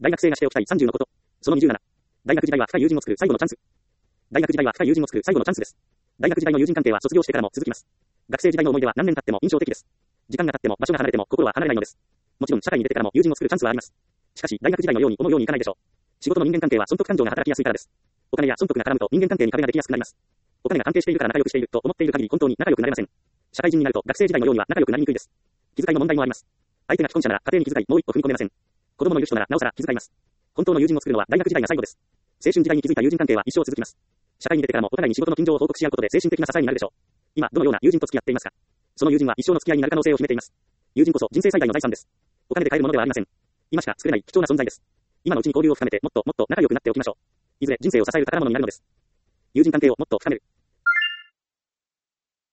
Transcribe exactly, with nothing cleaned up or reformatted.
大学生がしておきたいさんじゅうのこと。そのにじゅうなな。大学時代は深い友人を作る最後のチャンス。大学時代は深い友人を作る最後のチャンスです。大学時代の友人関係は卒業してからも続きます。学生時代の思い出は何年経っても印象的です。時間が経っても場所が離れても心は離れないのです。もちろん社会に出てからも友人を作るチャンスはあります。しかし大学時代のように思うようにいかないでしょう。仕事の人間関係は損得感情が働きやすいからです。お金や損得が絡むと人間関係に壁ができやすくなります。お金が関係しているから仲良くしていると思っている限り本当に仲良くなれません。社会人になると学生時代のようには仲良くなりにくいです。気遣いの問題もあります。相手が既婚者なら家庭に気遣いもう一歩踏み込めません。子供のいる人ならなおさら気遣います。本当の友人を作るのは大学時代が最後です。青春時代に築いた友人関係は一生続きます。社会に出てからもお互いに仕事の近況を報告し合うことで精神的な支えになるでしょう。今どのような友人と付き合っていますか。その友人は一生の付き合いになる可能性を秘めています。友人こそ人生最大の財産です。お金で買えるものではありません。今しか作れない貴重な存在です。今のうちに交流を深めてもっともっと仲良くなっておきましょう。いずれ人生を支える宝物になるのです。友人関係をもっと深める。